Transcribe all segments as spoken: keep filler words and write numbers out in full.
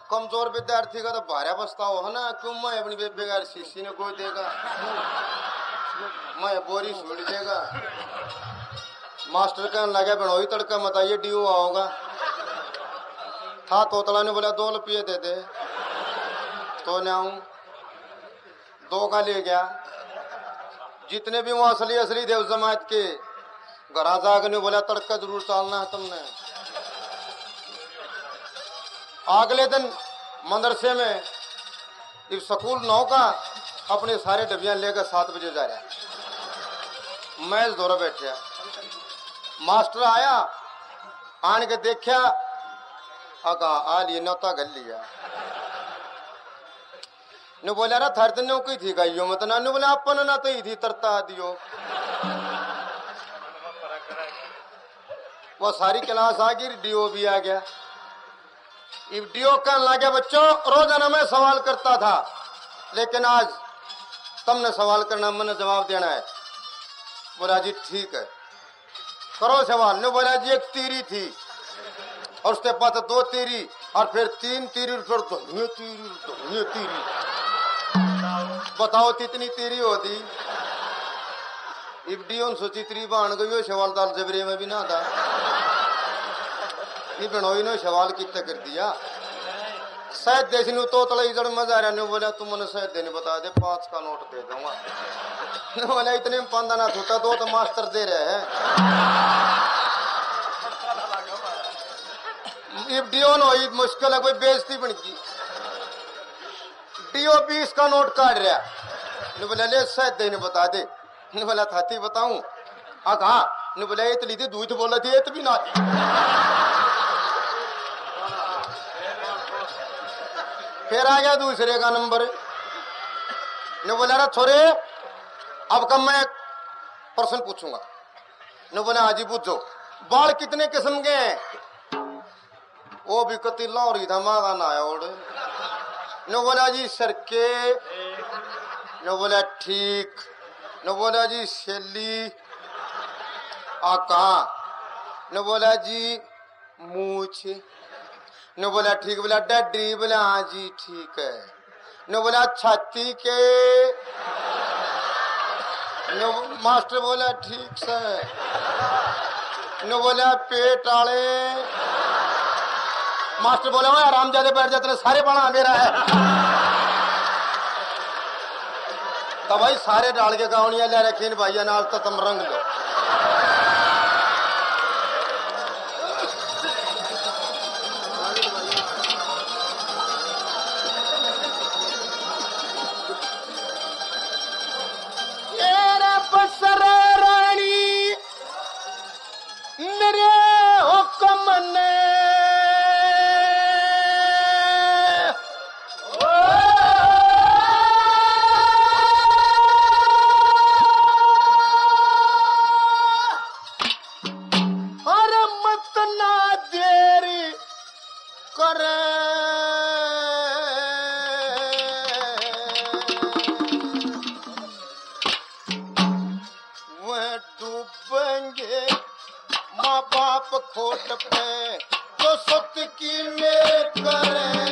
कमजोर विद्यार्थी का तो भारा पछताओ है ना, क्यों मैं अपनी बेगार शीशी ने कोई देगा, मैं बोरी छोड़ देगा। मास्टर कहने लगे बनोई तड़का मताइए ड्यू आओगा। था तोतला ने बोला दो रुपये दे दे, तो न आऊं दो का ले गया। जितने भी वहां असली असली देव जमात के घर जाकर ने बोला तड़का जरूर चालना है तुमने। अगले दिन मदरसे में एक स्कूल नौ का अपने सारे डबियां लेकर सात बजे जा रहा। मैं दौरा बैठा, मास्टर आया, आन के देखा, अगा आ लिए नौता गल लिया। ने बोला रा थर दिन की थी गाइयो मत ना, ने बोला अपन ना तो ही थी तरता दियो। वो सारी क्लास आ गई, डीओ भी आ गया। डीओ कहने लगे बच्चों रोजाना मैं सवाल करता था, लेकिन आज तुमने सवाल करना, मैंने जवाब देना है। बोला जी ठीक है करो सवाल। ने बोला जी एक तीरी थी और उसके पास दो तीरी और फिर तीन तीरी, फिर दो ये तीरी दो ये तीरी, बताओ कितनी तीरी होती। इब्डियों सोची त्री बाण गई सवाल दाल जबरे में भी ना था। ये बनोई ने सवाल कितना कर दिया। शायद देश नु तो तला इधर मजा आ रहा। ने बोला तुम मैंने शायद देने बता दे, पांच का नोट दे दूंगा। ने बोला इतने में पंदा ना छूटा, दो तो मास्टर दे रहे हैं। इब्डियों हुई मुश्किल है, कोई बेइज्जती बन गई। डीओ बीस का नोट काट रहा। ने बोला ले शायद देने बता दे। ने बोला थाती बताऊं, हाँ कहा। ने बोला इतनी थी दूध बोला थी इत भी ना। फिर आ गया दूसरे का नंबर। ने बोला रा छोरे अब कब मैं प्रश्न पूछूंगा। ने बोला हाजी पूछो। बाल कितने किस्म के हैं? वो भी कतीला और धमाका ना आया। ने बोला जी सरके। ने बोला ठीक। ने बोला जी शेली आका। ने बोला जी मूछ। ने बोला ठीक। बोला डड्डी। बोला हाँ जी ठीक है। ने बोला छाती के। ने मास्टर बोला ठीक से। ने बोला पेट आले। मास्टर बोला वो आराम ज्यादा बैठ जाते सारे बना मेरा है। तो भाई सारे डाल के गावनियां ले रखी भाइया नाल तो तुम रंग लो। खोट पे तो सत की मेरे करे।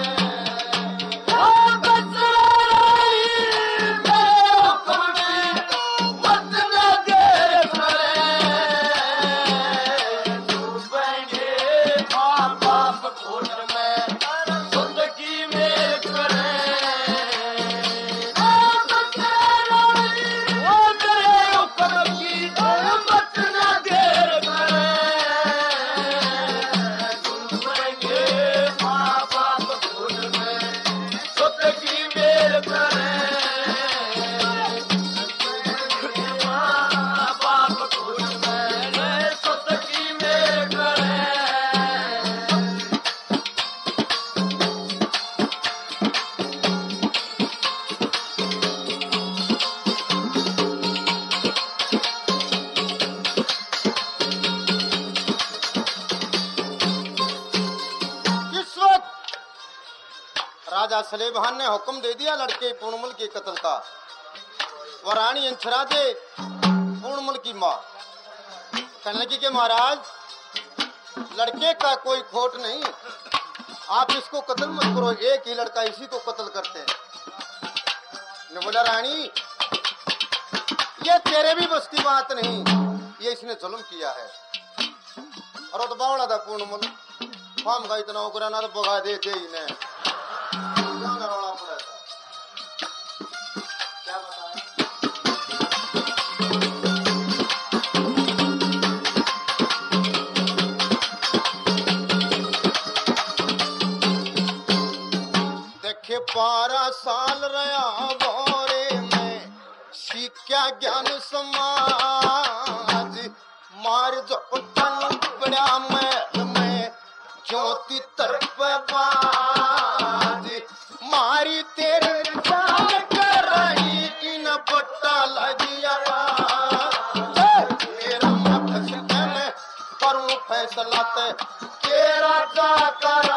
राजा सलेबहान ने हुक्म दे दिया लड़के पूर्णमल के कत्ल का। वरानी अंछरा दे पूर्णमल की माँ कहने लगी कि महाराज लड़के का कोई खोट नहीं, आप इसको कत्ल मत करो, एक ही लड़का इसी को कत्ल करते हैं। ने बोला रानी ये तेरे भी बस की बात नहीं, ये इसने जुल्म किया है। और तो बावड़ा था पूर्ण मुल फाम का इतना ओकरा ना तो बगा दे दे इन्हें क्या करवाना पड़ा था, क्या बताएं। देखे बारह साल रहा बोरे में सीख्या ज्ञान समाज, मार झपटन बड़ा महल में ज्योति तरफ बाज, मारी तेरे जान कर रही कि न पट्टा लगिया तेरा मत में करूं फैसला ते तेरा जा करा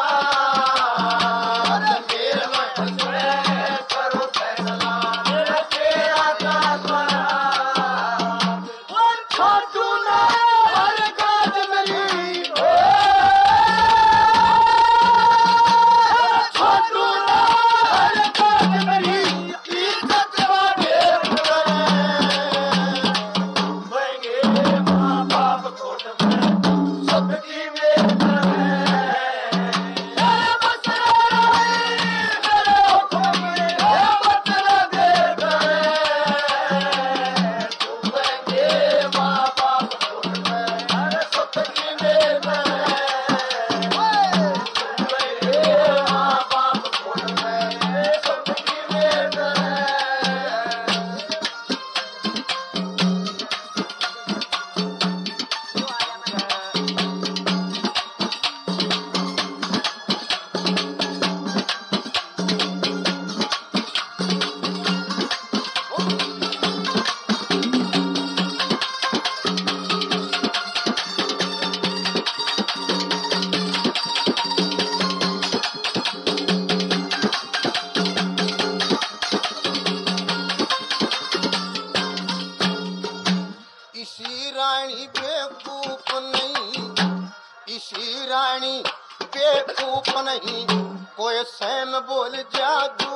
बेवकूफ नहीं कोई सैम बोल जादू,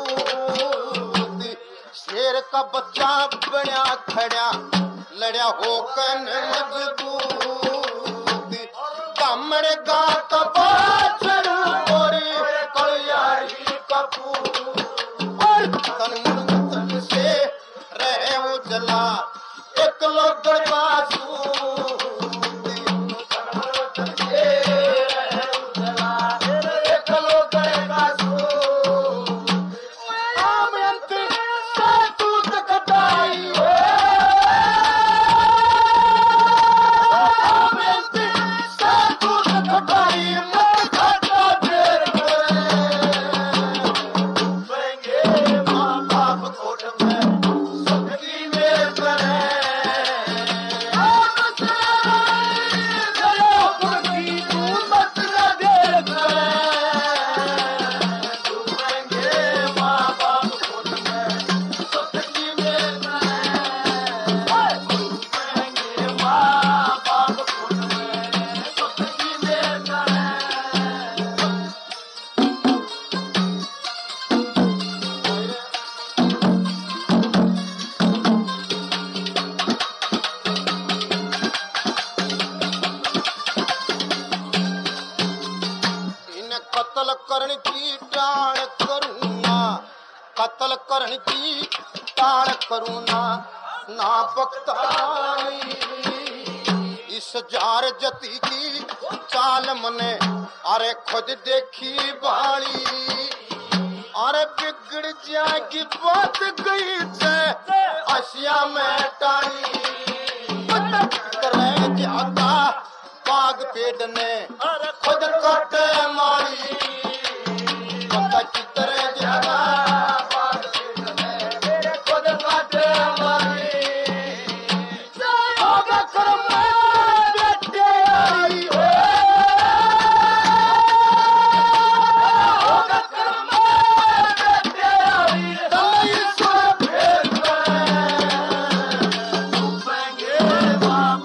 शेर का बच्चा बना खड़ा लड़ा होकर मजबूत, कामड़े गा का बाछरू और कलियारी का फूल, और तन मन से रहे वो जला एक लोग बासू करण की टाल करूँगा, कत्ल करण की टाल करूँगा ना पकताई, इस जार जती की चाल मने अरे खुद देखी बाली, अरे बिगड़ जाएगी बात गई से आशिया में टाली, करे जाता बाग पेड़ ने खुद कटे मारी,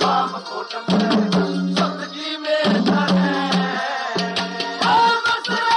Vamos!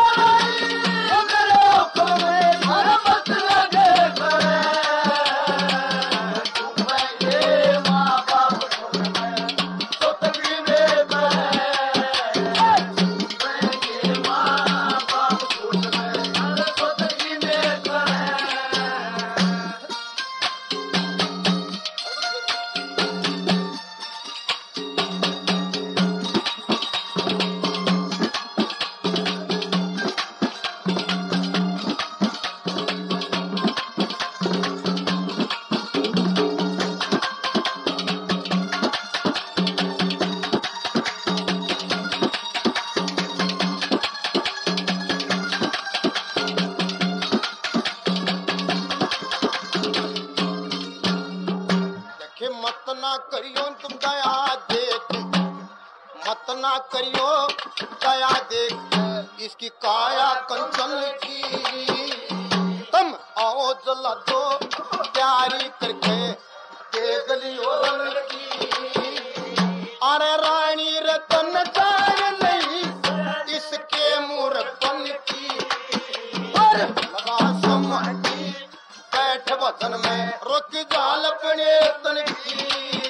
करियो तुम दया देख, मत ना करियो दया देख इसकी काया कंचन की। तुम आओ जला दो तैयारी करके देख लियो रन की। अरे रानी रतन चार नहीं इसके मूर्खपन की। पर लगा समाधि बैठ वचन में रुक जाल अपने तन की।